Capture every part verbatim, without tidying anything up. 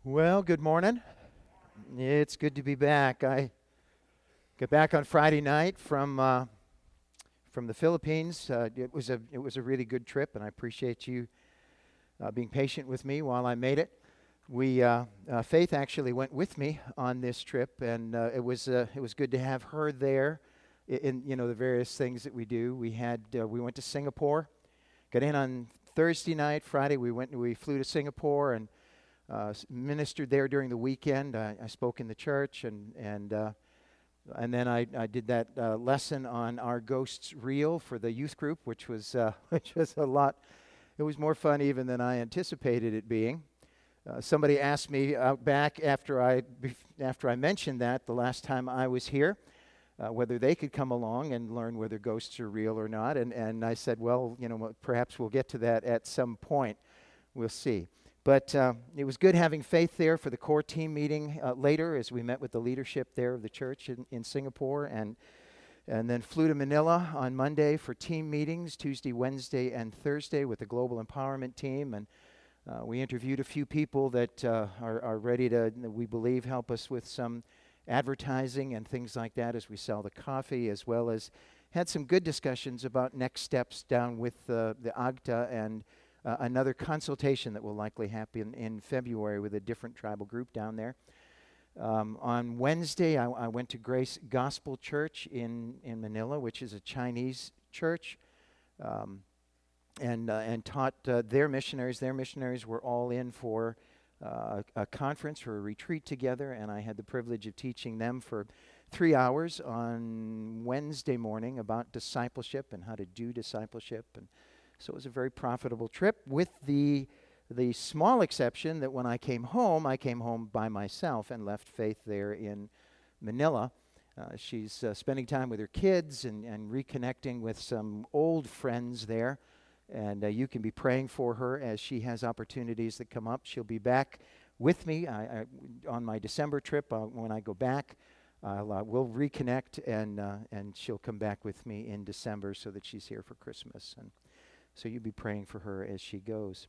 Well, good morning. It's good to be back. I got back on Friday night from uh, from the Philippines. Uh, it was a it was a really good trip, and I appreciate you uh, being patient with me while I made it. We uh, uh, Faith actually went with me on this trip, and uh, it was uh, it was good to have her there. In, in you know the various things that we do. We had uh, we went to Singapore. Got in on Thursday night. Friday we went. We flew to Singapore and uh, ministered there during the weekend. I, I spoke in the church, and and uh, and then I, I did that uh, lesson on our ghosts reel for the youth group, which was uh, which was a lot. It was more fun even than I anticipated it being. Uh, somebody asked me out back after I after I mentioned that the last time I was here, uh, whether they could come along and learn whether ghosts are real or not, and and I said, well, you know, perhaps we'll get to that at some point. We'll see. But uh, it was good having Faith there for the core team meeting uh, later as we met with the leadership there of the church in, in Singapore, and and then flew to Manila on Monday for team meetings, Tuesday, Wednesday, and Thursday with the Global Empowerment team. And uh, we interviewed a few people that uh, are, are ready to, we believe, help us with some advertising and things like that as we sell the coffee, as well as had some good discussions about next steps down with uh, the A G T A and Uh, another consultation that will likely happen in February with a different tribal group down there. Um, on Wednesday, I, I went to Grace Gospel Church in, in Manila, which is a Chinese church, um, and uh, and taught uh, their missionaries. Their missionaries were all in for uh, a conference or a retreat together, and I had the privilege of teaching them for three hours on Wednesday morning about discipleship and how to do discipleship. And so it was a very profitable trip, with the the small exception that when I came home, I came home by myself and left Faith there in Manila. Uh, she's uh, spending time with her kids and, and reconnecting with some old friends there. And uh, you can be praying for her as she has opportunities that come up. She'll be back with me I, I, on my December trip. Uh, when I go back, I'll, uh, we'll reconnect, and uh, and she'll come back with me in December so that she's here for Christmas. And so you be praying for her as she goes.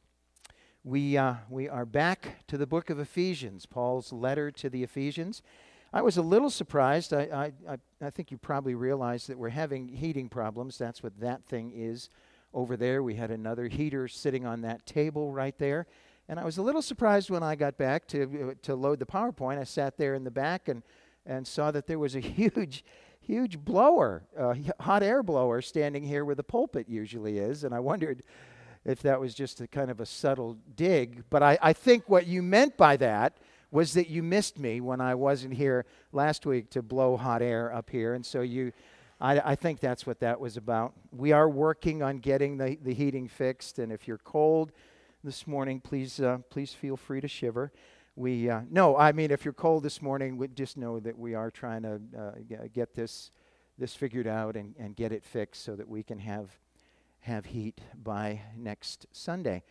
We uh, we are back to the book of Ephesians, Paul's letter to the Ephesians. I was a little surprised. I, I, I, I think you probably realize that we're having heating problems. That's what that thing is over there. We had another heater sitting on that table right there. And I was a little surprised when I got back to uh, to load the PowerPoint. I sat there in the back and, and saw that there was a huge huge blower, uh, hot air blower standing here where the pulpit usually is. And I wondered if that was just a kind of a subtle dig. But I, I think what you meant by that was that you missed me when I wasn't here last week to blow hot air up here. And so you, I, I think that's what that was about. We are working on getting the, the heating fixed. And if you're cold this morning, please, uh, please feel free to shiver. We uh, no, I mean, if you're cold this morning, we just know that we are trying to uh, g- get this this figured out and, and get it fixed so that we can have have heat by next Sunday.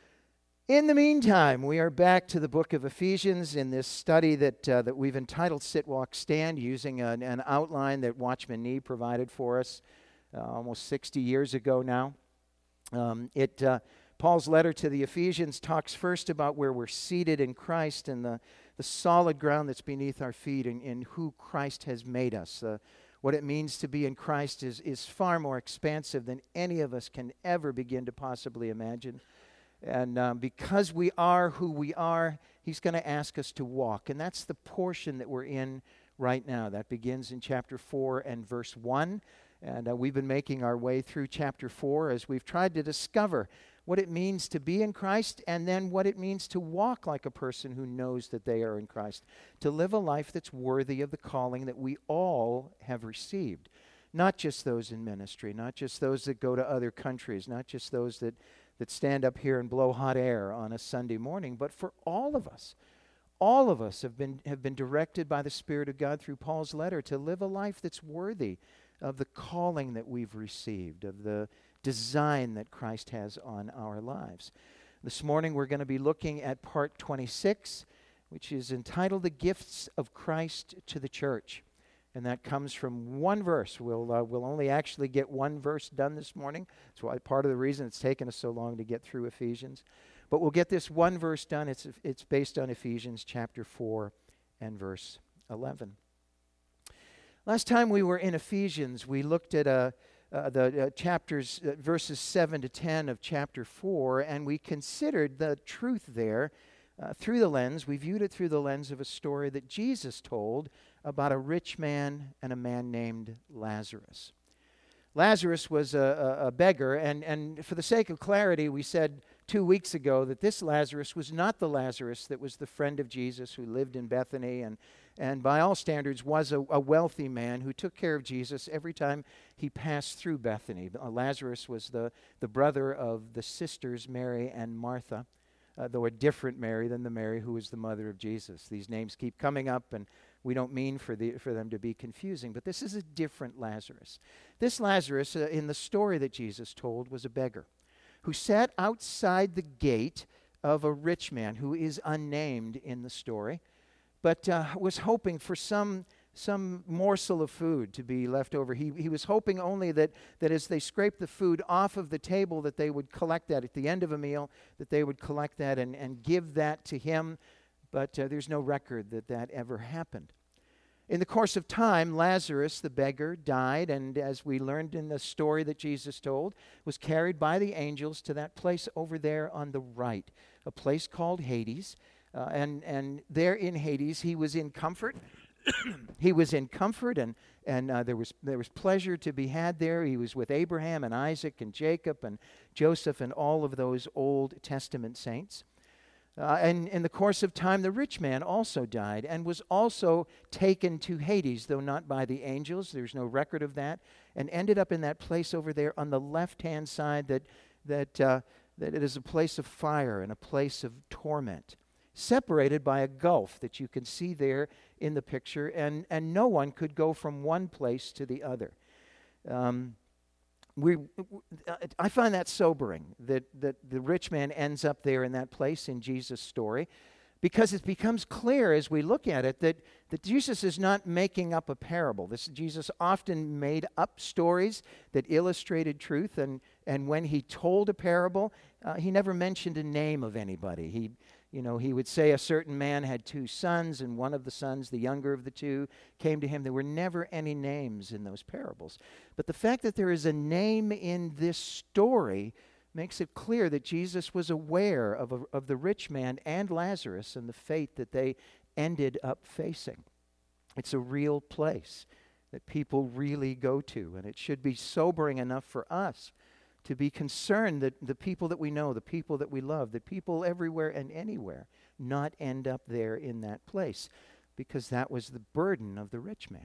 In the meantime, we are back to the book of Ephesians in this study that uh, that we've entitled "Sit, Walk, Stand," using an, an outline that Watchman Nee provided for us uh, almost sixty years ago now. Um, it. Uh, Paul's letter to the Ephesians talks first about where we're seated in Christ and the, the solid ground that's beneath our feet, and in who Christ has made us. Uh, what it means to be in Christ is, is far more expansive than any of us can ever begin to possibly imagine. And um, because we are who we are, he's going to ask us to walk. And that's the portion that we're in right now. That begins in chapter four and verse one. And uh, we've been making our way through chapter four as we've tried to discover what it means to be in Christ, and then what it means to walk like a person who knows that they are in Christ, to live a life that's worthy of the calling that we all have received. Not just those in ministry, not just those that go to other countries, not just those that, that stand up here and blow hot air on a Sunday morning, but for all of us. All of us have been have been directed by the Spirit of God through Paul's letter to live a life that's worthy of the calling that we've received, of the design that Christ has on our lives. This morning we're going to be looking at part twenty-six, which is entitled "The Gifts of Christ to the Church." And that comes from one verse. We'll, uh, we'll only actually get one verse done this morning. That's why part of the reason it's taken us so long to get through Ephesians. But we'll get this one verse done. It's, it's based on Ephesians chapter four and verse eleven. Last time we were in Ephesians, we looked at uh, uh, the uh, chapters, uh, verses seven to ten of chapter four, and we considered the truth there uh, through the lens. We viewed it through the lens of a story that Jesus told about a rich man and a man named Lazarus. Lazarus was a, a, a beggar, and, and for the sake of clarity, we said two weeks ago that this Lazarus was not the Lazarus that was the friend of Jesus who lived in Bethany and, and by all standards was a, a wealthy man who took care of Jesus every time he passed through Bethany. Uh, Lazarus was the, the brother of the sisters Mary and Martha, uh, though a different Mary than the Mary who was the mother of Jesus. These names keep coming up, and we don't mean for, the, for them to be confusing, but this is a different Lazarus. This Lazarus, uh, in the story that Jesus told, was a beggar who sat outside the gate of a rich man who is unnamed in the story, but uh, was hoping for some some morsel of food to be left over. He, he was hoping only that, that as they scraped the food off of the table, that they would collect that at the end of a meal, that they would collect that and, and give that to him. But uh, there's no record that that ever happened. In the course of time, Lazarus, the beggar, died, and as we learned in the story that Jesus told, was carried by the angels to that place over there on the right, a place called Hades. Uh, and, and there in Hades, he was in comfort. He was in comfort, and, and uh, there was there was pleasure to be had there. He was with Abraham and Isaac and Jacob and Joseph and all of those Old Testament saints. Uh, and in the course of time, the rich man also died and was also taken to Hades, though not by the angels. There's no record of that, and ended up in that place over there on the left-hand side that that uh, that it is a place of fire and a place of torment, separated by a gulf that you can see there in the picture, and, and no one could go from one place to the other. Um, we, I find that sobering, that, that the rich man ends up there in that place in Jesus' story, because it becomes clear as we look at it that, that Jesus is not making up a parable. This Jesus often made up stories that illustrated truth, and, and when he told a parable, uh, he never mentioned a name of anybody. He You know, he would say a certain man had two sons, and one of the sons, the younger of the two, came to him. There were never any names in those parables. But the fact that there is a name in this story makes it clear that Jesus was aware of, a, of the rich man and Lazarus and the fate that they ended up facing. It's a real place that people really go to, and it should be sobering enough for us to be concerned that the people that we know, the people that we love, the people everywhere and anywhere, not end up there in that place, because that was the burden of the rich man.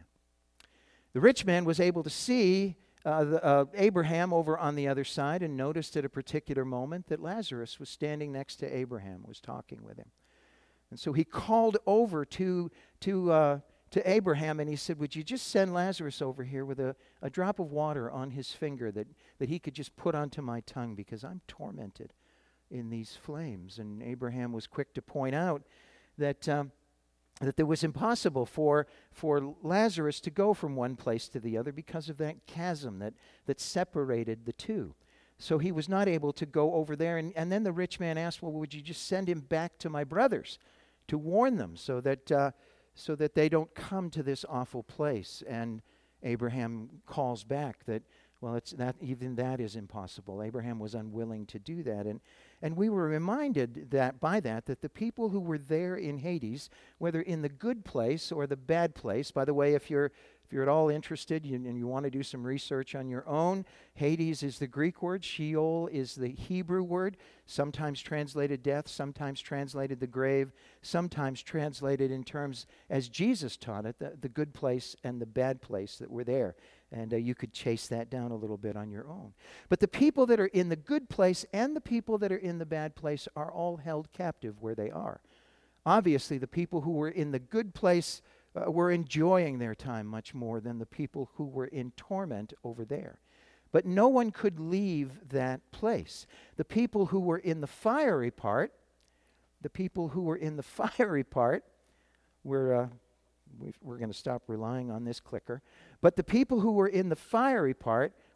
The rich man was able to see uh, the, uh, Abraham over on the other side, and noticed at a particular moment that Lazarus was standing next to Abraham, was talking with him. And so he called over to to uh, to Abraham, and he said, would you just send Lazarus over here with a, a drop of water on his finger that, that he could just put onto my tongue, because I'm tormented in these flames. And Abraham was quick to point out that um, that it was impossible for, for Lazarus to go from one place to the other because of that chasm that, that separated the two. So he was not able to go over there. And, and then the rich man asked, well, would you just send him back to my brothers to warn them so that... Uh, so that they don't come to this awful place. And Abraham calls back that, well, it's that even that is impossible. Abraham was unwilling to do that. And and we were reminded that by that, that the people who were there in Hades, whether in the good place or the bad place, by the way, if you're if you're at all interested you, and you want to do some research on your own, Hades is the Greek word, Sheol is the Hebrew word, sometimes translated death, sometimes translated the grave, sometimes translated in terms, as Jesus taught it, the, the good place and the bad place that were there. And uh, you could chase that down a little bit on your own. But the people that are in the good place and the people that are in the bad place are all held captive where they are. Obviously, the people who were in the good place uh, were enjoying their time much more than the people who were in torment over there. But no one could leave that place. The people who were in the fiery part, the people who were in the fiery part were... Uh, We've, we're going to stop relying on this clicker. But the people who were in the fiery part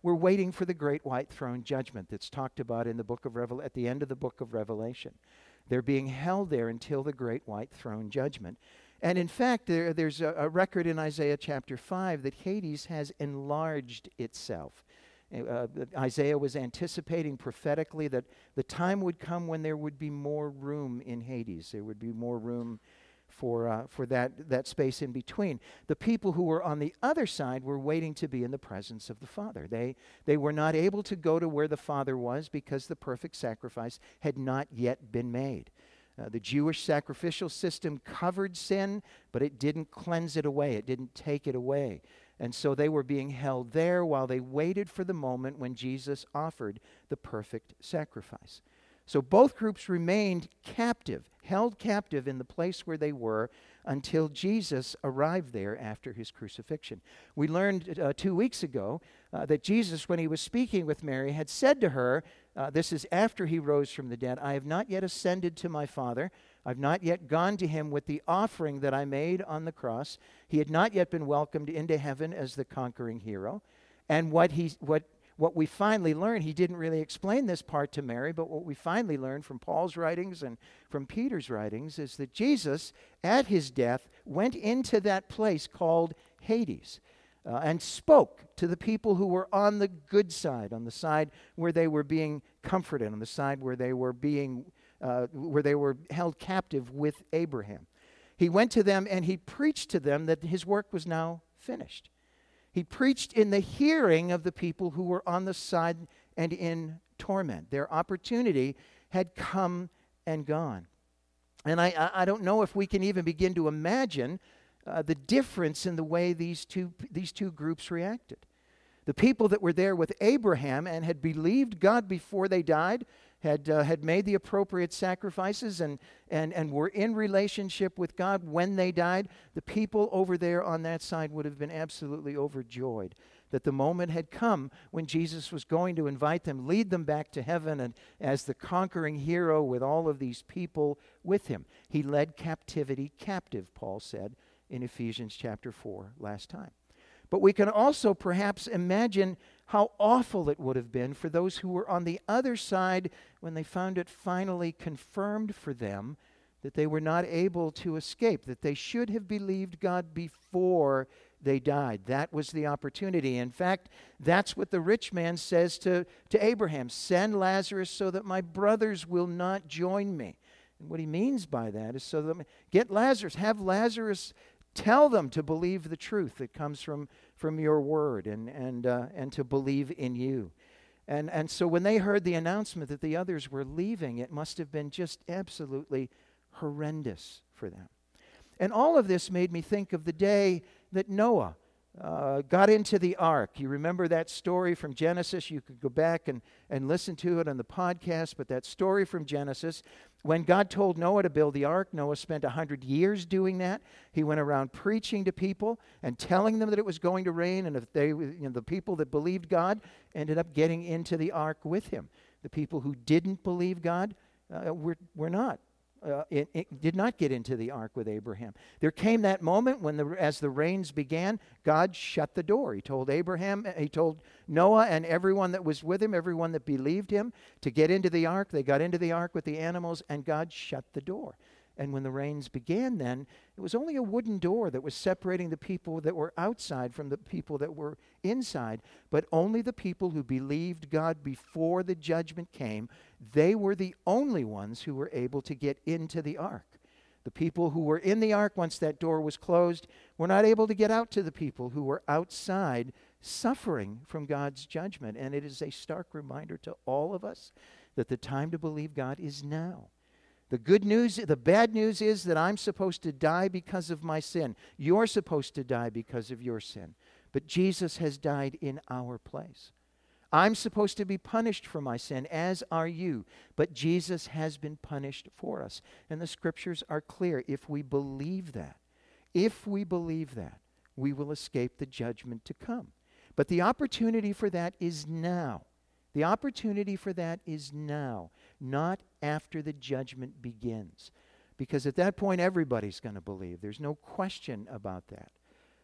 were waiting for the great white throne judgment that's talked about in the book of Revel at the end of the book of Revelation. They're being held there until the great white throne judgment. And in fact, there, there's a, a record in Isaiah chapter five that Hades has enlarged itself. Uh, Isaiah was anticipating prophetically that the time would come when there would be more room in Hades. There would be more room for uh, for that, that space in between. The people who were on the other side were waiting to be in the presence of the Father. They, they were not able to go to where the Father was because the perfect sacrifice had not yet been made. Uh, the Jewish sacrificial system covered sin, but it didn't cleanse it away. It didn't take it away. And so they were being held there while they waited for the moment when Jesus offered the perfect sacrifice. So both groups remained captive, held captive in the place where they were until Jesus arrived there after his crucifixion. We learned uh, two weeks ago uh, that Jesus, when he was speaking with Mary, had said to her, uh, this is after he rose from the dead, I have not yet ascended to my Father. I've not yet gone to him with the offering that I made on the cross. He had not yet been welcomed into heaven as the conquering hero. And what he, what What we finally learned, he didn't really explain this part to Mary, but what we finally learned from Paul's writings and from Peter's writings is that Jesus, at his death, went into that place called Hades uh, and spoke to the people who were on the good side, on the side where they were being comforted, on the side where they were being, uh, where they were held captive with Abraham. He went to them and he preached to them that his work was now finished. He preached in the hearing of the people who were on the side and in torment. Their opportunity had come and gone. And I, I don't know if we can even begin to imagine uh, the difference in the way these two, these two groups reacted. The people that were there with Abraham and had believed God before they died, had uh, had made the appropriate sacrifices and, and, and were in relationship with God when they died, the people over there on that side would have been absolutely overjoyed that the moment had come when Jesus was going to invite them, lead them back to heaven, and as the conquering hero with all of these people with him. He led captivity captive, Paul said in Ephesians chapter four last time. But we can also perhaps imagine how awful it would have been for those who were on the other side when they found it finally confirmed for them that they were not able to escape, that they should have believed God before they died. That was the opportunity. In fact, that's what the rich man says to, to Abraham, send Lazarus so that my brothers will not join me. And what he means by that is so that, get Lazarus, have Lazarus tell them to believe the truth that comes from, from your word and, and, uh, and to believe in you. And, and so when they heard the announcement that the others were leaving, it must have been just absolutely horrendous for them. And all of this made me think of the day that Noah uh, got into the ark. You remember that story from Genesis? You could go back and, and listen to it on the podcast, but that story from Genesis, when God told Noah to build the ark, Noah spent one hundred years doing that. He went around preaching to people and telling them that it was going to rain, and if they, you know, the people that believed God ended up getting into the ark with him. The people who didn't believe God uh, were, were not. Uh, it, it did not get into the ark with Abraham. There came that moment when, the, as the rains began, God shut the door. He told Abraham, he told Noah and everyone that was with him, everyone that believed him, to get into the ark. They got into the ark with the animals, and God shut the door. And when the rains began then, it was only a wooden door that was separating the people that were outside from the people that were inside, but only the people who believed God before the judgment came, they were the only ones who were able to get into the ark. The people who were in the ark, once that door was closed, were not able to get out to the people who were outside suffering from God's judgment. And it is a stark reminder to all of us that the time to believe God is now. The good news, the bad news is that I'm supposed to die because of my sin. You're supposed to die because of your sin. But Jesus has died in our place. I'm supposed to be punished for my sin, as are you. But Jesus has been punished for us. And the scriptures are clear. If we believe that, if we believe that, we will escape the judgment to come. But the opportunity for that is now. The opportunity for that is now, not after the judgment begins. Because at that point, everybody's going to believe. There's no question about that.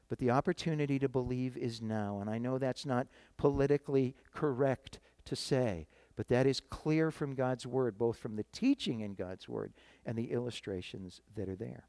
but the opportunity to believe is now. And I know that's not politically correct to say, but that is clear from God's Word, both from the teaching in God's Word and the illustrations that are there.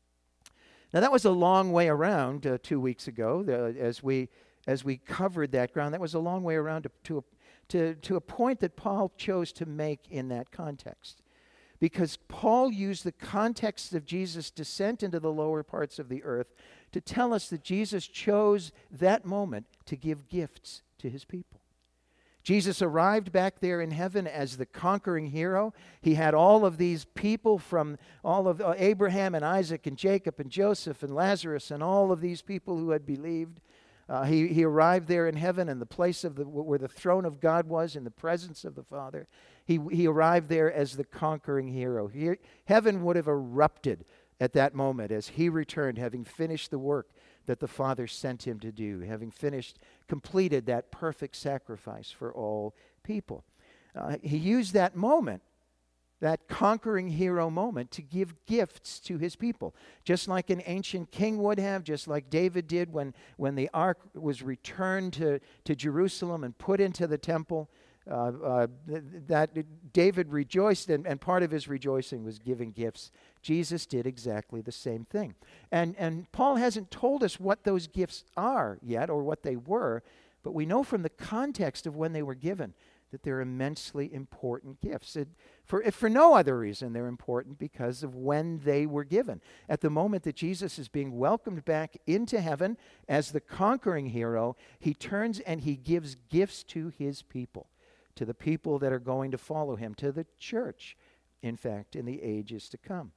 Now, that was a long way around uh, two weeks ago the, as we as we covered that ground. That was a long way around to, to, a, to, to a point that Paul chose to make in that context. Because Paul used the context of Jesus' descent into the lower parts of the earth to tell us that Jesus chose that moment to give gifts to his people. Jesus arrived back there in heaven as the conquering hero. He had all of these people from all of uh, Abraham and Isaac and Jacob and Joseph and Lazarus and all of these people who had believed. Uh, he, he arrived there in heaven in the place of the where the throne of God was, in the presence of the Father. He, he arrived there as the conquering hero. He, heaven would have erupted at that moment as he returned, having finished the work that the Father sent him to do, having finished, completed that perfect sacrifice for all people. Uh, he used that moment, that conquering hero moment, to give gifts to his people, just like an ancient king would have, just like David did when, when the ark was returned to, to Jerusalem and put into the temple. Uh, uh, th- that David rejoiced, and, and part of his rejoicing was giving gifts. Jesus did exactly the same thing. And, and Paul hasn't told us what those gifts are yet, or what they were, but we know from the context of when they were given that they're immensely important gifts. It, for, if for no other reason, they're important because of when they were given. At the moment that Jesus is being welcomed back into heaven as the conquering hero, he turns and he gives gifts to his people, to the people that are going to follow him, to the church, in fact, in the ages to come.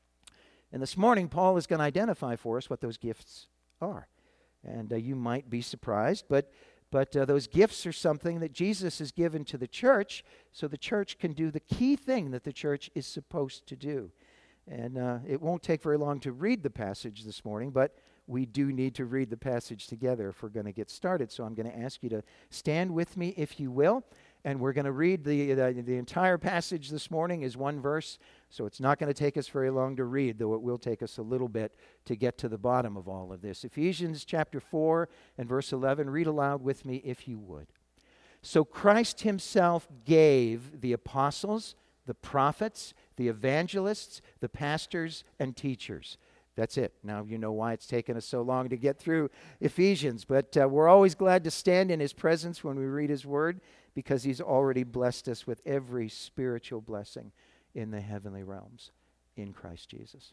And this morning, Paul is going to identify for us what those gifts are. And uh, you might be surprised, but But uh, those gifts are something that Jesus has given to the church so the church can do the key thing that the church is supposed to do. And uh, it won't take very long to read the passage this morning, but we do need to read the passage together if we're going to get started. So I'm going to ask you to stand with me, if you will, and we're going to read the, the, the entire passage this morning is one verse, so it's not going to take us very long to read, though it will take us a little bit to get to the bottom of all of this. Ephesians chapter four and verse eleven, read aloud with me if you would. So Christ himself gave the apostles, the prophets, the evangelists, the pastors, and teachers. That's it. Now you know why it's taken us so long to get through Ephesians, but uh, we're always glad to stand in his presence when we read his word, because he's already blessed us with every spiritual blessing in the heavenly realms in Christ Jesus.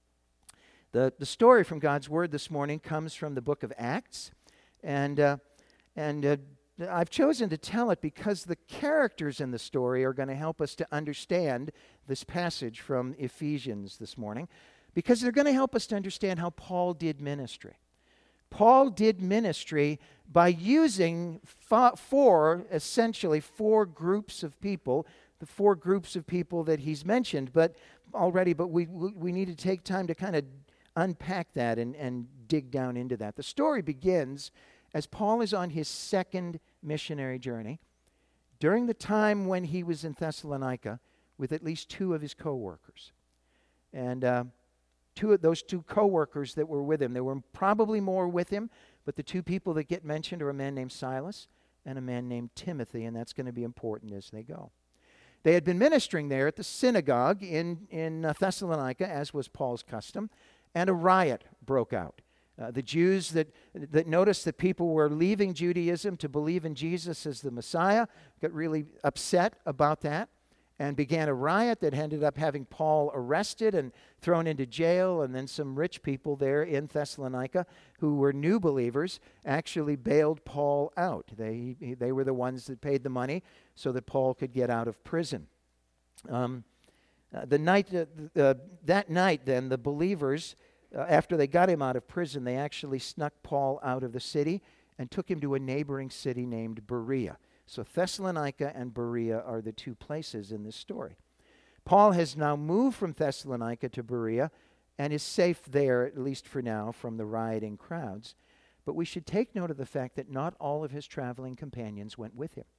The, the story from God's word this morning comes from the book of Acts, and, uh, and uh, I've chosen to tell it because the characters in the story are going to help us to understand this passage from Ephesians this morning, because they're going to help us to understand how Paul did ministry. Paul did ministry by using fo- four, essentially four groups of people, the four groups of people that he's mentioned, but already, but we we need to take time to kind of unpack that and, and dig down into that. The story begins as Paul is on his second missionary journey during the time when he was in Thessalonica with at least two of his co-workers. And uh, two of those two co-workers that were with him, there were probably more with him, but the two people that get mentioned are a man named Silas and a man named Timothy, and that's going to be important as they go. They had been ministering there at the synagogue in, in uh, Thessalonica, as was Paul's custom, and a riot broke out. Uh, the Jews that, that noticed that people were leaving Judaism to believe in Jesus as the Messiah got really upset about that and began a riot that ended up having Paul arrested and thrown into jail, and then some rich people there in Thessalonica who were new believers actually bailed Paul out. They, they were the ones that paid the money so that Paul could get out of prison. Um, uh, the night, uh, uh, that night then, the believers, uh, after they got him out of prison, they actually snuck Paul out of the city and took him to a neighboring city named Berea. So Thessalonica and Berea are the two places in this story. Paul has now moved from Thessalonica to Berea and is safe there, at least for now, from the rioting crowds. But we should take note of the fact that not all of his traveling companions went with him.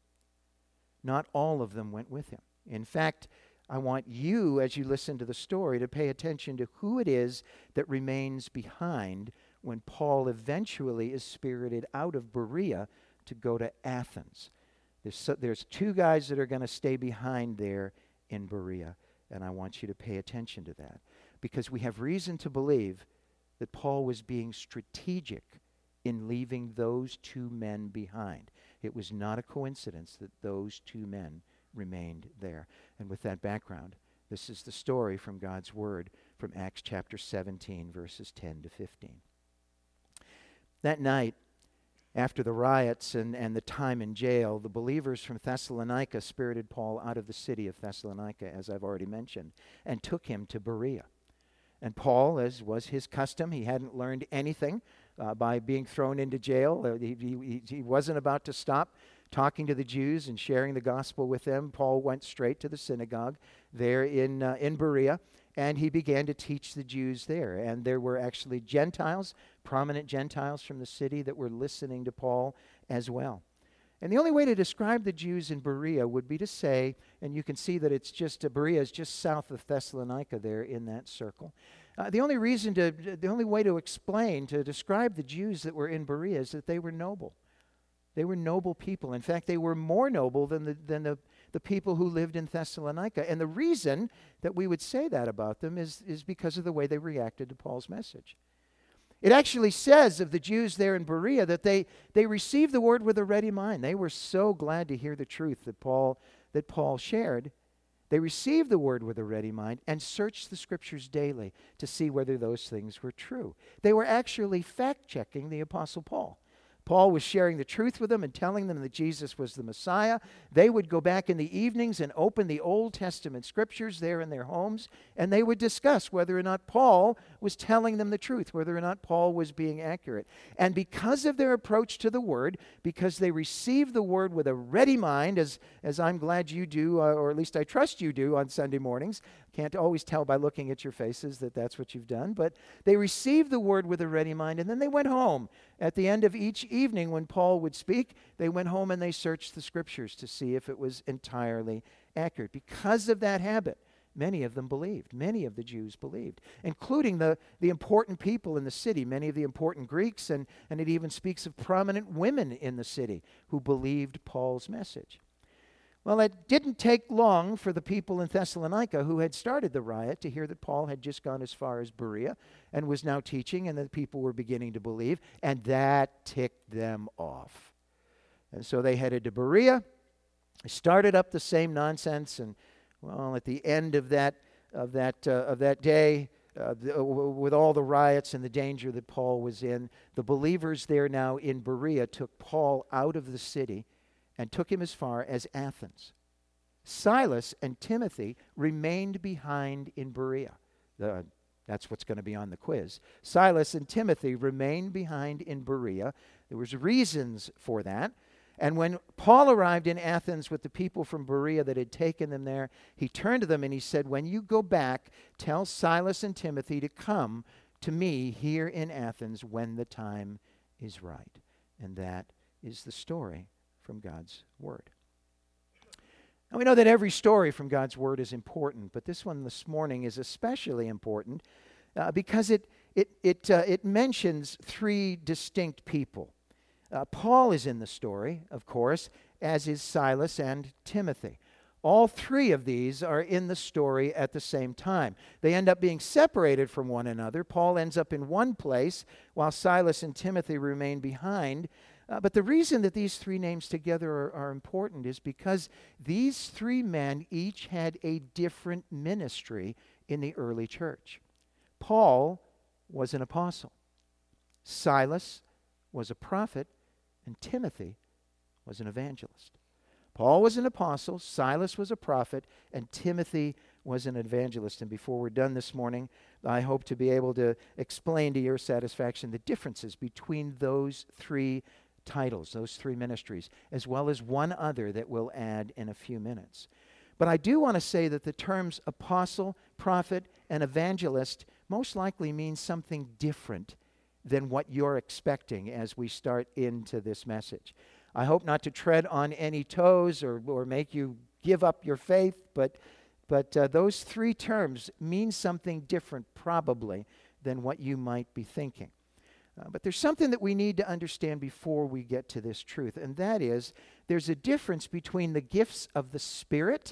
Not all of them went with him. In fact, I want you, as you listen to the story, to pay attention to who it is that remains behind when Paul eventually is spirited out of Berea to go to Athens. There's, so, there's two guys that are going to stay behind there in Berea, and I want you to pay attention to that, because we have reason to believe that Paul was being strategic in leaving those two men behind. It was not a coincidence that those two men remained there. And with that background, this is the story from God's Word from Acts chapter seventeen, verses ten to fifteen. That night, after the riots and, and the time in jail, the believers from Thessalonica spirited Paul out of the city of Thessalonica, as I've already mentioned, and took him to Berea. And Paul, as was his custom, he hadn't learned anything uh, by being thrown into jail. Uh, he, he, he wasn't about to stop talking to the Jews and sharing the gospel with them. Paul went straight to the synagogue there in, uh, in Berea, and he began to teach the Jews there. And there were actually Gentiles, prominent Gentiles from the city that were listening to Paul as well. And the only way to describe the Jews in Berea would be to say, and you can see that it's just, uh, Berea is just south of Thessalonica there in that circle. Uh, the only reason to, the only way to explain, to describe the Jews that were in Berea is that they were noble. They were noble people. In fact, they were more noble than the, than the, the people who lived in Thessalonica. And the reason that we would say that about them is, is because of the way they reacted to Paul's message. It actually says of the Jews there in Berea that they, they received the word with a ready mind. They were so glad to hear the truth that Paul, that Paul shared. They received the word with a ready mind and searched the scriptures daily to see whether those things were true. They were actually fact-checking the Apostle Paul. Paul was sharing the truth with them and telling them that Jesus was the Messiah. They would go back in the evenings and open the Old Testament scriptures there in their homes, and they would discuss whether or not Paul was telling them the truth, whether or not Paul was being accurate. And because of their approach to the Word, because they received the Word with a ready mind, as, as I'm glad you do, uh, or at least I trust you do on Sunday mornings. Can't always tell by looking at your faces that that's what you've done, but they received the Word with a ready mind, and then they went home. At the end of each evening when Paul would speak, they went home and they searched the scriptures to see if it was entirely accurate. Because of that habit, many of them believed. Many of the Jews believed, including the, the important people in the city, many of the important Greeks, and, and it even speaks of prominent women in the city who believed Paul's message. Well, it didn't take long for the people in Thessalonica who had started the riot to hear that Paul had just gone as far as Berea and was now teaching, and that people were beginning to believe, and that ticked them off. And so they headed to Berea, started up the same nonsense, and well, at the end of that of that uh, of that day, uh, the, uh, with all the riots and the danger that Paul was in, the believers there now in Berea took Paul out of the city and took him as far as Athens. Silas and Timothy remained behind in Berea. The, that's what's going to be on the quiz. Silas and Timothy remained behind in Berea. There was reasons for that. And when Paul arrived in Athens with the people from Berea that had taken them there, he turned to them and he said, "When you go back, tell Silas and Timothy to come to me here in Athens when the time is right." And that is the story from God's Word. Now we know that every story from God's Word is important, but this one this morning is especially important uh, because it it it uh, it mentions three distinct people. Uh, Paul is in the story, of course, as is Silas and Timothy. All three of these are in the story at the same time. They end up being separated from one another. Paul ends up in one place while Silas and Timothy remain behind. Uh, but the reason that these three names together are, are important is because these three men each had a different ministry in the early church. Paul was an apostle. Silas was a prophet. And Timothy was an evangelist. Paul was an apostle, Silas was a prophet, and Timothy was an evangelist. And before we're done this morning, I hope to be able to explain to your satisfaction the differences between those three titles, those three ministries, as well as one other that we'll add in a few minutes. But I do want to say that the terms apostle, prophet, and evangelist most likely mean something different than what you're expecting as we start into this message. I hope not to tread on any toes or, or make you give up your faith, but, but uh, those three terms mean something different probably than what you might be thinking. Uh, but there's something that we need to understand before we get to this truth, and that is there's a difference between the gifts of the Spirit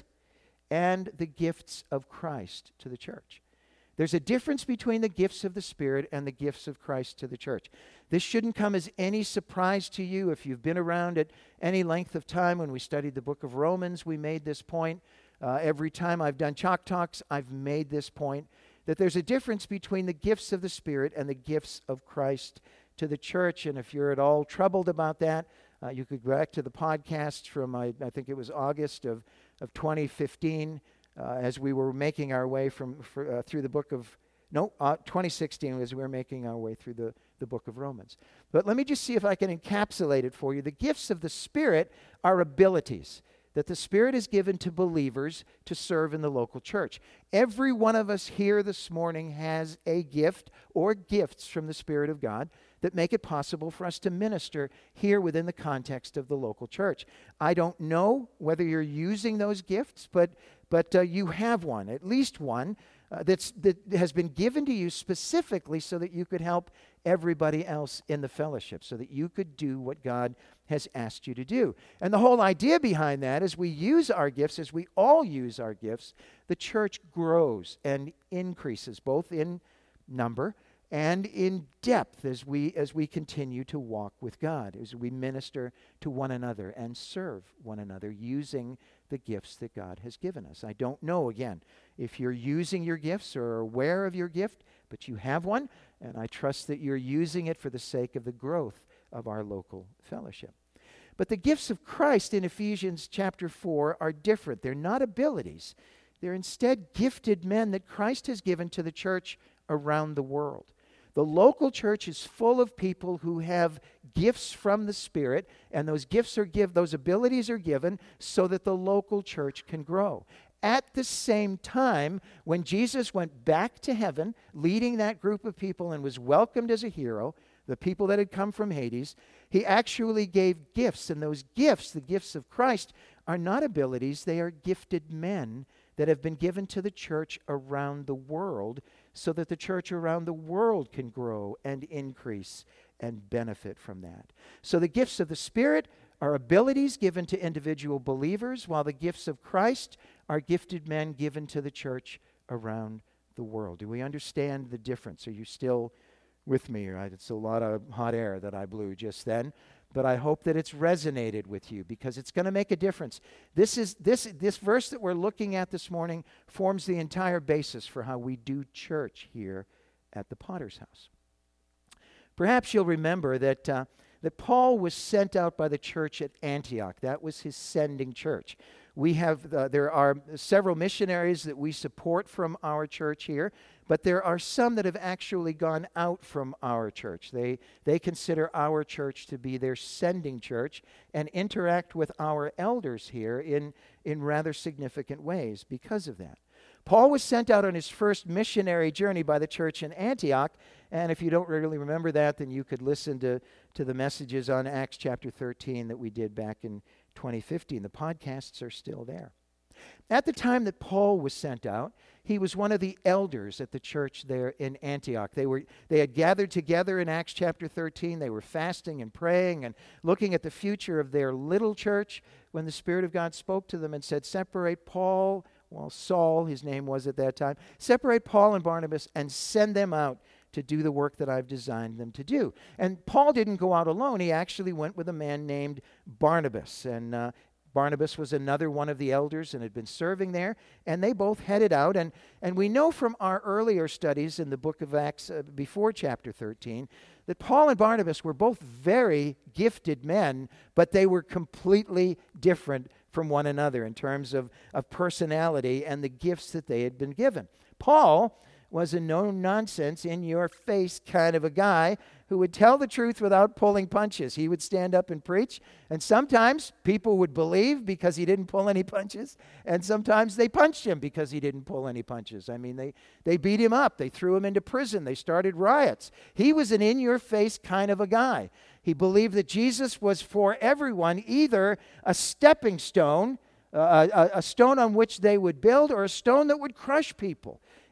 and the gifts of Christ to the church. There's a difference between the gifts of the Spirit and the gifts of Christ to the church. This shouldn't come as any surprise to you. If you've been around at any length of time, when we studied the book of Romans, we made this point. Uh, every time I've done Chalk Talks, I've made this point, that there's a difference between the gifts of the Spirit and the gifts of Christ to the church. And if you're at all troubled about that, uh, you could go back to the podcasts from, I, I think it was August of, of twenty fifteen, uh, as we were making our way from for, uh, through the book of, no, uh, twenty sixteen, as we were making our way through the, the book of Romans. But let me just see if I can encapsulate it for you. The gifts of the Spirit are abilities that the Spirit is given to believers to serve in the local church. Every one of us here this morning has a gift or gifts from the Spirit of God that make it possible for us to minister here within the context of the local church. I don't know whether you're using those gifts, but but uh, you have one, at least one, uh, that's, that has been given to you specifically so that you could help everybody else in the fellowship, so that you could do what God has asked you to do. And the whole idea behind that is we use our gifts, as we all use our gifts, the church grows and increases, both in number and in depth as we as we continue to walk with God, as we minister to one another and serve one another using the gifts that God has given us. I don't know, again, if you're using your gifts or are aware of your gift, but you have one, and I trust that you're using it for the sake of the growth of our local fellowship. But the gifts of Christ in Ephesians chapter four are different. They're not abilities. They're instead gifted men that Christ has given to the church around the world. The local church is full of people who have gifts from the Spirit, and those gifts are give, those abilities are given so that the local church can grow. At the same time, when Jesus went back to heaven, leading that group of people and was welcomed as a hero, the people that had come from Hades, he actually gave gifts, and those gifts, the gifts of Christ, are not abilities, they are gifted men that have been given to the church around the world so that the church around the world can grow and increase and benefit from that. So the gifts of the Spirit are abilities given to individual believers, while the gifts of Christ are gifted men given to the church around the world. Do we understand the difference? Are you still with me? Right? It's a lot of hot air that I blew just then. But I hope that it's resonated with you, because it's going to make a difference. This is this this verse that we're looking at this morning forms the entire basis for how we do church here at the Potter's House. Perhaps you'll remember that uh, that Paul was sent out by the church at Antioch. That was his sending church. We have uh, there are several missionaries that we support from our church here, but there are some that have actually gone out from our church. They they consider our church to be their sending church and interact with our elders here in, in rather significant ways because of that. Paul was sent out on his first missionary journey by the church in Antioch, and if you don't really remember that, then you could listen to, to the messages on Acts chapter thirteen that we did back in twenty fifteen. The podcasts are still there. At the time that Paul was sent out, he was one of the elders at the church there in Antioch. They were they had gathered together in Acts chapter thirteen. They were fasting and praying and looking at the future of their little church when the Spirit of God spoke to them and said, separate Paul, well, Saul, his name was at that time, separate Paul and Barnabas and send them out to do the work that I've designed them to do. And Paul didn't go out alone. He actually went with a man named Barnabas. And uh, Barnabas was another one of the elders and had been serving there. And they both headed out. And, and we know from our earlier studies in the book of Acts uh, before chapter thirteen that Paul and Barnabas were both very gifted men, but they were completely different from one another in terms of, of personality and the gifts that they had been given. Paul was a no-nonsense, in-your-face kind of a guy who would tell the truth without pulling punches. He would stand up and preach, and sometimes people would believe because he didn't pull any punches, and sometimes they punched him because he didn't pull any punches. I mean, they, they beat him up. They threw him into prison. They started riots. He was an in-your-face kind of a guy. He believed that Jesus was for everyone either a stepping stone, uh, a, a stone on which they would build, or a stone that would crush people.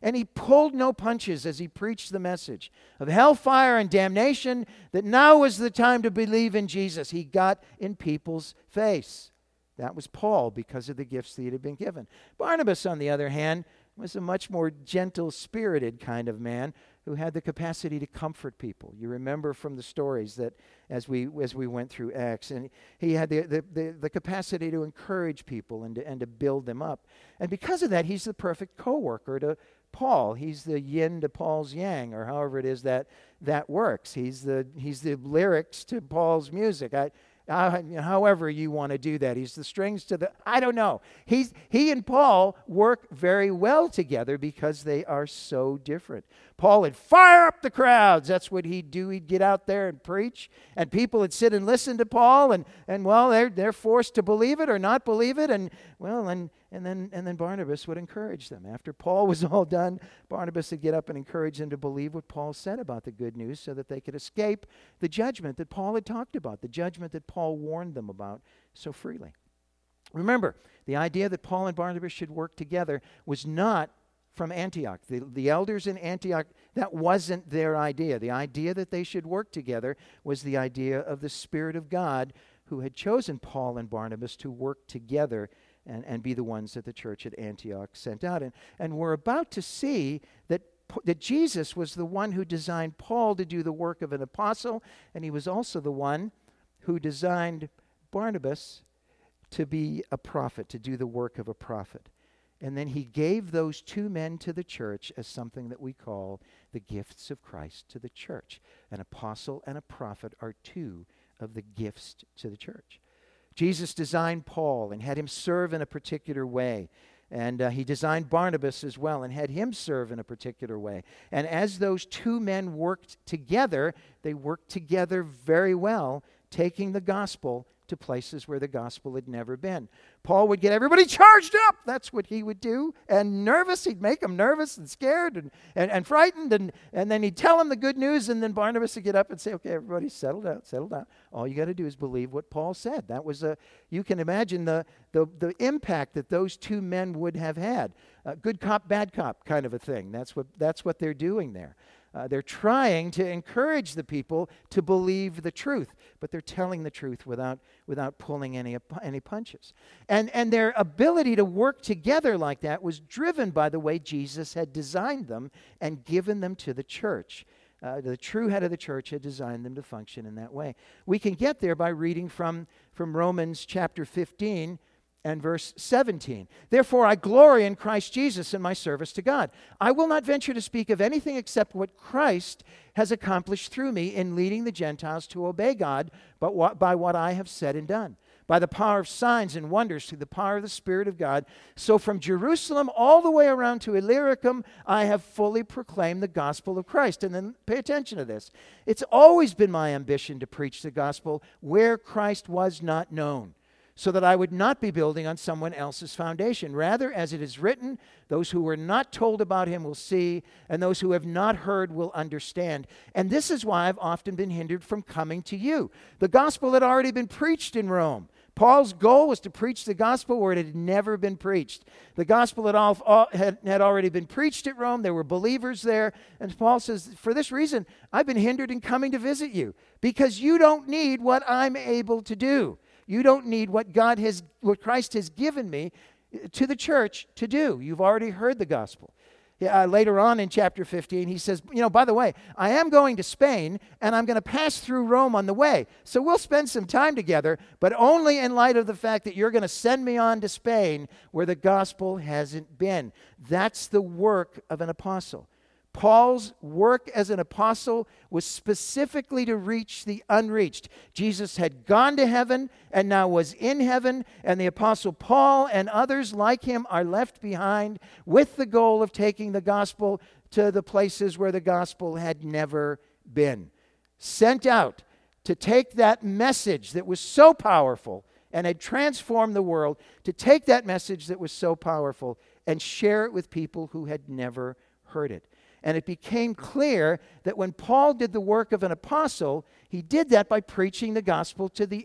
And he pulled no punches as he preached the message of hellfire and damnation, that now was the time to believe in Jesus. He got in people's face. That was Paul because of the gifts that he had been given. Barnabas, on the other hand, was a much more gentle-spirited kind of man who had the capacity to comfort people. You remember from the stories that as we as we went through Acts, and he had the the, the, the capacity to encourage people and to, and to build them up. And because of that, he's the perfect co-worker to Paul. He's the yin to Paul's yang, or however it is that that works. He's the he's the lyrics to Paul's music. I, Uh, however you want to do that. He's the strings to the, I don't know. He's, he and Paul work very well together because they are so different. Paul would fire up the crowds. That's what he'd do. He'd get out there and preach, and people would sit and listen to Paul, and, and well, they're, they're forced to believe it or not believe it, and well, and, and, then, and then Barnabas would encourage them. After Paul was all done, Barnabas would get up and encourage them to believe what Paul said about the good news so that they could escape the judgment that Paul had talked about, the judgment that Paul warned them about so freely. Remember, the idea that Paul and Barnabas should work together was not from Antioch. The, the elders in Antioch, that wasn't their idea. The idea that they should work together was the idea of the Spirit of God, who had chosen Paul and Barnabas to work together and, and be the ones that the church at Antioch sent out. And, and we're about to see that that Jesus was the one who designed Paul to do the work of an apostle, and he was also the one who designed Barnabas to be a prophet, to do the work of a prophet. And then he gave those two men to the church as something that we call the gifts of Christ to the church. An apostle and a prophet are two of the gifts to the church. Jesus designed Paul and had him serve in a particular way. And uh, he designed Barnabas as well and had him serve in a particular way. And as those two men worked together, they worked together very well, taking the gospel to places where the gospel had never been. Paul would get everybody charged up. That's what he would do. And nervous. He'd make them nervous and scared and, and, and frightened. And, and then he'd tell them the good news. And then Barnabas would get up and say, okay, everybody settle down, settle down. All you got to do is believe what Paul said. That was a, you can imagine the, the, the impact that those two men would have had. Uh, good cop, bad cop kind of a thing. That's what, that's what they're doing there. Uh, they're trying to encourage the people to believe the truth, but they're telling the truth without without pulling any any punches. And and their ability to work together like that was driven by the way Jesus had designed them and given them to the church. Uh, the true head of the church had designed them to function in that way. We can get there by reading from, from Romans chapter fifteen, and verse seventeen. Therefore I glory in Christ Jesus in my service to God. I will not venture to speak of anything except what Christ has accomplished through me in leading the Gentiles to obey God, but what, by what I have said and done, by the power of signs and wonders through the power of the Spirit of God. So from Jerusalem all the way around to Illyricum, I have fully proclaimed the gospel of Christ. And then pay attention to this. It's always been my ambition to preach the gospel where Christ was not known, so that I would not be building on someone else's foundation. Rather, as it is written, those who were not told about him will see, and those who have not heard will understand. And this is why I've often been hindered from coming to you. The gospel had already been preached in Rome. Paul's goal was to preach the gospel where it had never been preached. The gospel had, all, all, had, had already been preached at Rome. There were believers there. And Paul says, for this reason, I've been hindered in coming to visit you, because you don't need what I'm able to do. You don't need what God has, what Christ has given me to the church to do. You've already heard the gospel. Uh, later on in chapter fifteen, he says, you know, by the way, I am going to Spain, and I'm going to pass through Rome on the way. So we'll spend some time together, but only in light of the fact that you're going to send me on to Spain where the gospel hasn't been. That's the work of an apostle. Paul's work as an apostle was specifically to reach the unreached. Jesus had gone to heaven and now was in heaven, and the apostle Paul and others like him are left behind with the goal of taking the gospel to the places where the gospel had never been. Sent out to take that message that was so powerful and had transformed the world, to take that message that was so powerful and share it with people who had never heard it. And it became clear that when Paul did the work of an apostle, he did that by preaching the gospel to the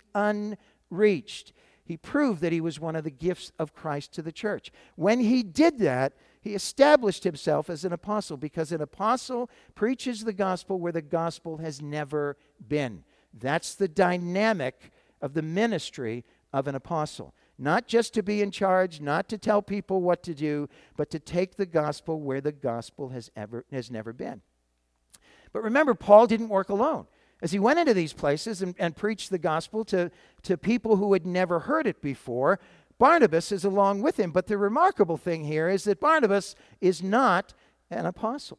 unreached. He proved that he was one of the gifts of Christ to the church. When he did that, He established himself as an apostle because an apostle preaches the gospel where the gospel has never been. That's the dynamic of the ministry of an apostle. Not just to be in charge, not to tell people what to do, but to take the gospel where the gospel has ever has never been. But remember, Paul didn't work alone. As he went into these places and, and preached the gospel to, to people who had never heard it before, Barnabas is along with him. But the remarkable thing here is that Barnabas is not an apostle.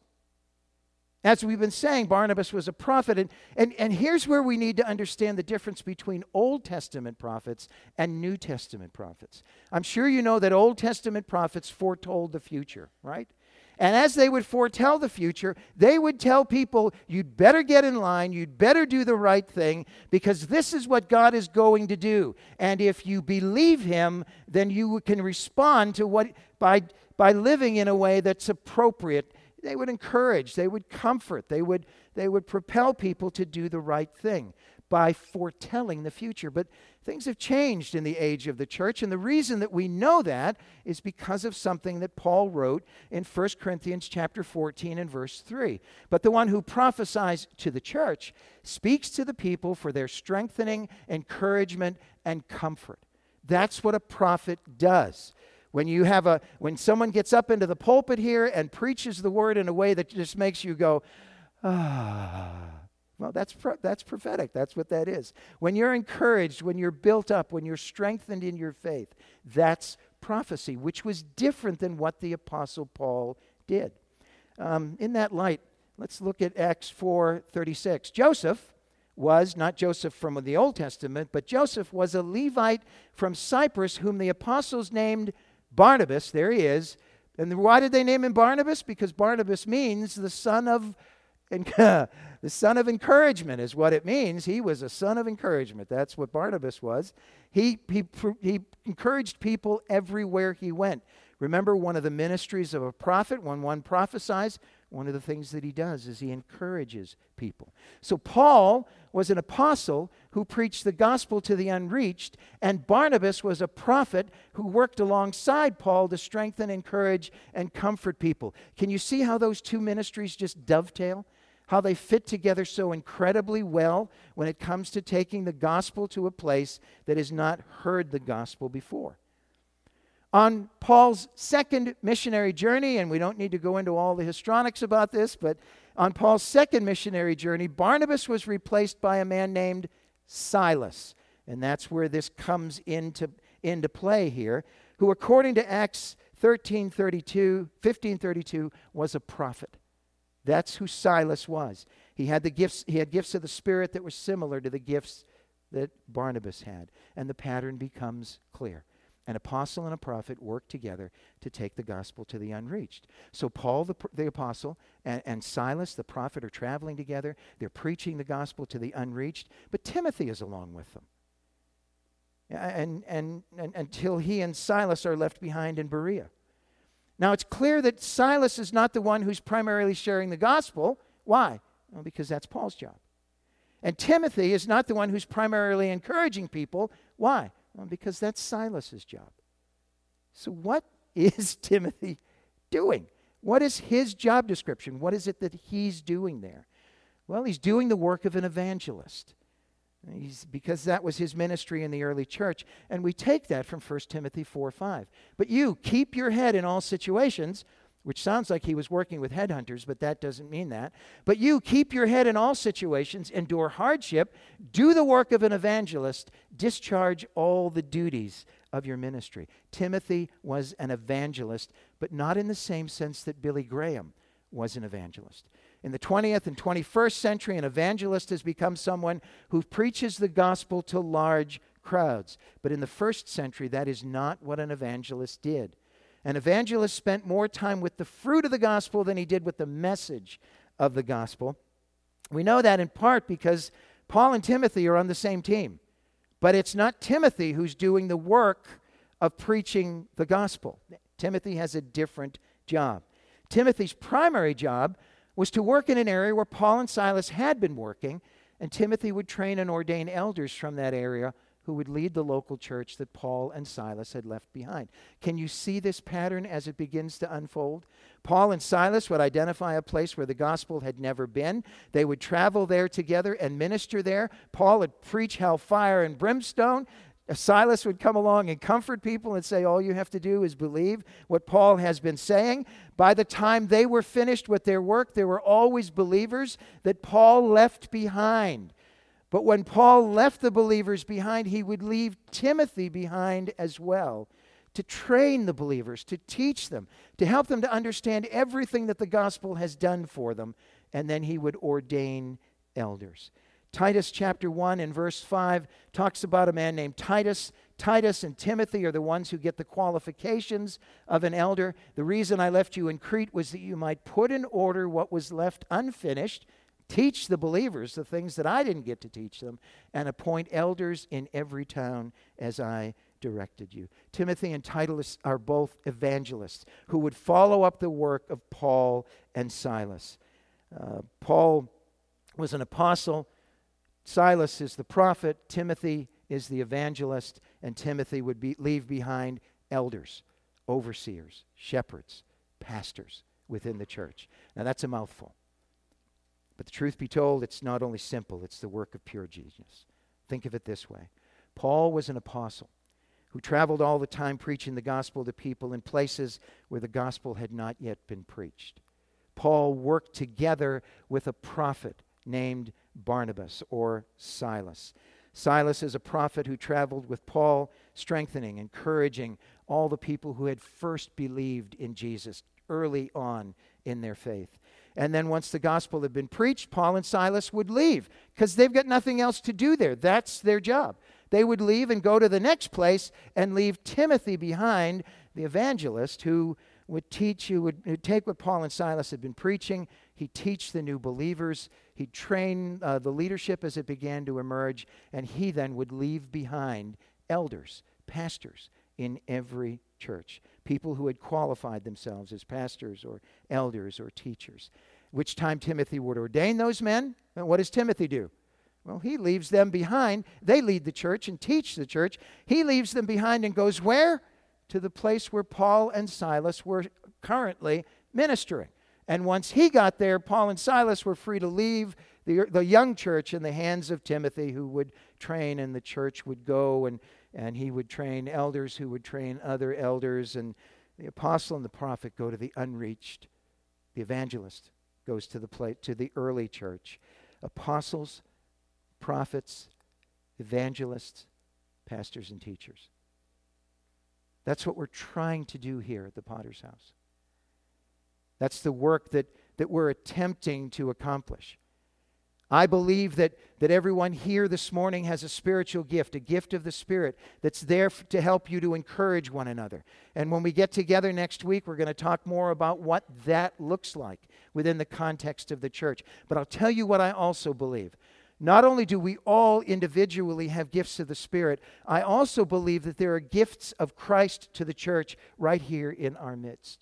As we've been saying, Barnabas was a prophet. And, and, and here's where we need to understand the difference between Old Testament prophets and New Testament prophets. I'm sure you know that Old Testament prophets foretold the future, right? And as they would foretell the future, they would tell people, you'd better get in line, you'd better do the right thing, because this is what God is going to do. And if you believe him, then you can respond to what by, by living in a way that's appropriate. They would encourage, they would comfort, they would, they would propel people to do the right thing by foretelling the future. But things have changed in the age of the church, and the reason that we know that is because of something that Paul wrote in First Corinthians chapter fourteen and verse three. But the one who prophesies to the church speaks to the people for their strengthening, encouragement, and comfort. That's what a prophet does. When you have a when someone gets up into the pulpit here and preaches the word in a way that just makes you go, ah. Well, that's pro- that's prophetic. That's what that is. When you're encouraged, when you're built up, when you're strengthened in your faith, that's prophecy, which was different than what the Apostle Paul did. Um, in that light, let's look at Acts four thirty-six. Joseph was, not Joseph from the Old Testament, but Joseph was a Levite from Cyprus whom the apostles named Barnabas. There he is. And why did they name him Barnabas? Because Barnabas means the son of And the son of encouragement is what it means. He was a son of encouragement. That's what Barnabas was. He, he, he encouraged people everywhere he went. Remember, one of the ministries of a prophet, when one prophesies, one of the things that he does is he encourages people. So Paul was an apostle who preached the gospel to the unreached, and Barnabas was a prophet who worked alongside Paul to strengthen, encourage, and comfort people. Can you see how those two ministries just dovetail? How they fit together so incredibly well when it comes to taking the gospel to a place that has not heard the gospel before. On Paul's second missionary journey, and we don't need to go into all the histrionics about this, but on Paul's second missionary journey, Barnabas was replaced by a man named Silas. And that's where this comes into, into play here, who according to Acts thirteen thirty-two, fifteen thirty-two, was a prophet. That's who Silas was. He had the gifts, he had gifts of the Spirit that were similar to the gifts that Barnabas had. And the pattern becomes clear. An apostle and a prophet work together to take the gospel to the unreached. So Paul, the, the apostle, and, and Silas, the prophet, are traveling together. They're preaching the gospel to the unreached. But Timothy is along with them. And, and, and until he and Silas are left behind in Berea. Now, it's clear that Silas is not the one who's primarily sharing the gospel. Why? Well, because that's Paul's job. And Timothy is not the one who's primarily encouraging people. Why? Well, because that's Silas's job. So what is Timothy doing? What is his job description? What is it that he's doing there? Well, he's doing the work of an evangelist. He's, because that was his ministry in the early church. And we take that from First Timothy four five. But you, keep your head in all situations, which sounds like he was working with headhunters, but that doesn't mean that. But you, keep your head in all situations, endure hardship, do the work of an evangelist, discharge all the duties of your ministry. Timothy was an evangelist, but not in the same sense that Billy Graham was an evangelist. In the twentieth and twenty-first century, an evangelist has become someone who preaches the gospel to large crowds. But in the first century, that is not what an evangelist did. An evangelist spent more time with the fruit of the gospel than he did with the message of the gospel. We know that in part because Paul and Timothy are on the same team. But it's not Timothy who's doing the work of preaching the gospel. Timothy has a different job. Timothy's primary job was to work in an area where Paul and Silas had been working, and Timothy would train and ordain elders from that area who would lead the local church that Paul and Silas had left behind. Can you see this pattern as it begins to unfold? Paul and Silas would identify a place where the gospel had never been. They would travel there together and minister there. Paul would preach hellfire and brimstone. Silas would come along and comfort people and say, all you have to do is believe what Paul has been saying. By the time they were finished with their work, there were always believers that Paul left behind. But when Paul left the believers behind, he would leave Timothy behind as well to train the believers, to teach them, to help them to understand everything that the gospel has done for them, and then he would ordain elders. Titus chapter one and verse five talks about a man named Titus. Titus and Timothy are the ones who get the qualifications of an elder. The reason I left you in Crete was that you might put in order what was left unfinished, teach the believers the things that I didn't get to teach them, and appoint elders in every town as I directed you. Timothy and Titus are both evangelists who would follow up the work of Paul and Silas. Uh, Paul was an apostle. Silas is the prophet, Timothy is the evangelist, and Timothy would be, leave behind elders, overseers, shepherds, pastors within the church. Now that's a mouthful. But the truth be told, it's not only simple, it's the work of pure genius. Think of it this way. Paul was an apostle who traveled all the time preaching the gospel to people in places where the gospel had not yet been preached. Paul worked together with a prophet named Barnabas or Silas. Silas is a prophet who traveled with Paul, strengthening, encouraging all the people who had first believed in Jesus early on in their faith. And then once the gospel had been preached, Paul and Silas would leave because they've got nothing else to do there. That's their job. They would leave and go to the next place and leave Timothy behind, the evangelist, who would teach, who would, who would take what Paul and Silas had been preaching. He'd teach the new believers. He'd train uh, the leadership as it began to emerge. And he then would leave behind elders, pastors in every church. People who had qualified themselves as pastors or elders or teachers. Which time Timothy would ordain those men. And what does Timothy do? Well, he leaves them behind. They lead the church and teach the church. He leaves them behind and goes where? To the place where Paul and Silas were currently ministering. And once he got there, Paul and Silas were free to leave the, the young church in the hands of Timothy, who would train, and the church would go, and, and he would train elders who would train other elders. And the apostle and the prophet go to the unreached. The evangelist goes to the pla- to the early church. Apostles, prophets, evangelists, pastors, and teachers. That's what we're trying to do here at the Potter's House. That's the work that, that we're attempting to accomplish. I believe that, that everyone here this morning has a spiritual gift, a gift of the Spirit that's there f- to help you to encourage one another. And when we get together next week, we're going to talk more about what that looks like within the context of the church. But I'll tell you what I also believe. Not only do we all individually have gifts of the Spirit, I also believe that there are gifts of Christ to the church right here in our midst.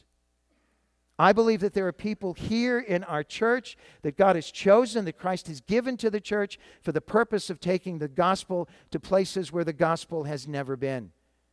I believe that there are people here in our church that God has chosen, that Christ has given to the church for the purpose of taking the gospel to places where the gospel has never been.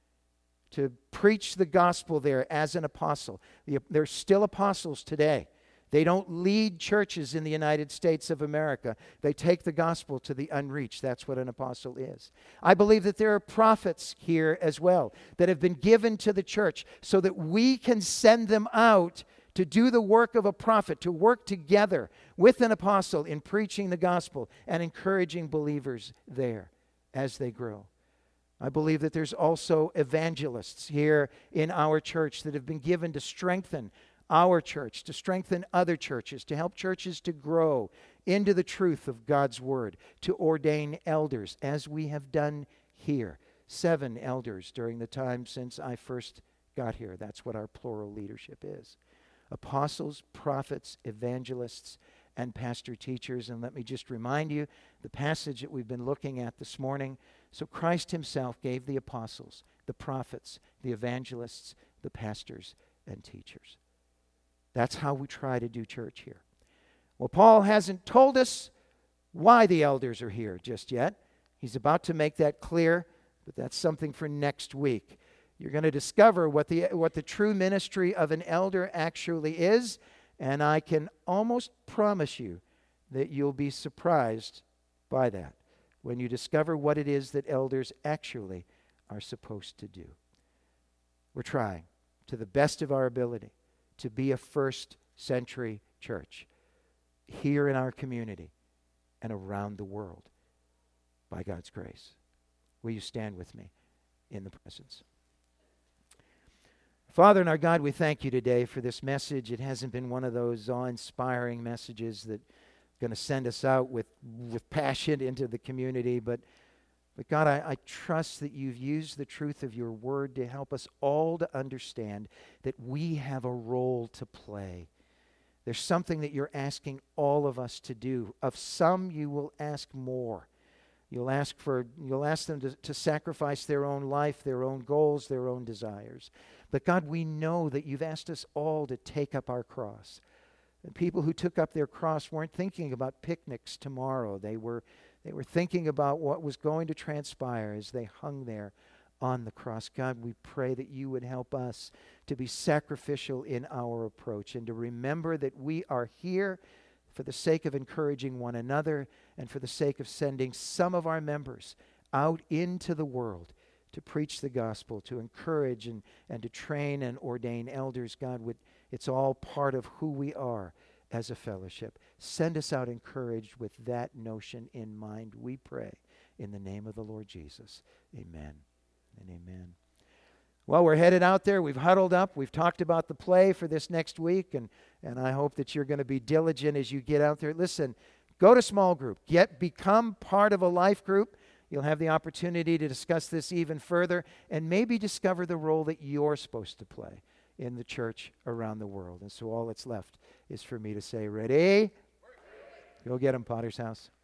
To preach the gospel there as an apostle. There's still apostles today. They don't lead churches in the United States of America. They take the gospel to the unreached. That's what an apostle is. I believe that there are prophets here as well that have been given to the church so that we can send them out to do the work of a prophet, to work together with an apostle in preaching the gospel and encouraging believers there as they grow. I believe that there's also evangelists here in our church that have been given to strengthen our church, to strengthen other churches, to help churches to grow into the truth of God's word, to ordain elders, as we have done here. Seven elders during the time since I first got here. That's what our plural leadership is. Apostles, prophets, evangelists, and pastor teachers. And let me just remind you, the passage that we've been looking at this morning. So Christ himself gave the apostles, the prophets, the evangelists, the pastors, and teachers. That's how we try to do church here. Well, Paul hasn't told us why the elders are here just yet. He's about to make that clear But that's something for next week. You're going to discover what the, what the true ministry of an elder actually is, and I can almost promise you that you'll be surprised by that when you discover what it is that elders actually are supposed to do. We're trying, to the best of our ability, to be a first century church here in our community and around the world by God's grace. Will you stand with me in the presence? Father and our God, we thank you today for this message. It hasn't been one of those awe-inspiring messages that are going to send us out with, with passion into the community, but But God, I, I trust that you've used the truth of your word to help us all to understand that we have a role to play. There's something that you're asking all of us to do. Of some, you will ask more. You'll ask for, you'll ask them to, to sacrifice their own life, their own goals, their own desires. But God, we know that you've asked us all to take up our cross. And people who took up their cross weren't thinking about picnics tomorrow. They were They were thinking about what was going to transpire as they hung there on the cross. God, we pray that you would help us to be sacrificial in our approach and to remember that we are here for the sake of encouraging one another and for the sake of sending some of our members out into the world to preach the gospel, to encourage and, and to train and ordain elders. God, would, it's all part of who we are as a fellowship. Send us out encouraged with that notion in mind, we pray, in the name of the Lord Jesus. Amen and amen. Well, we're headed out there. We've huddled up. We've talked about the play for this next week, and, and I hope that you're going to be diligent as you get out there. Listen, go to small group. Get become part of a life group. You'll have the opportunity to discuss this even further and maybe discover the role that you're supposed to play in the church around the world. And so all that's left is for me to say, ready? Go get them, Potter's House.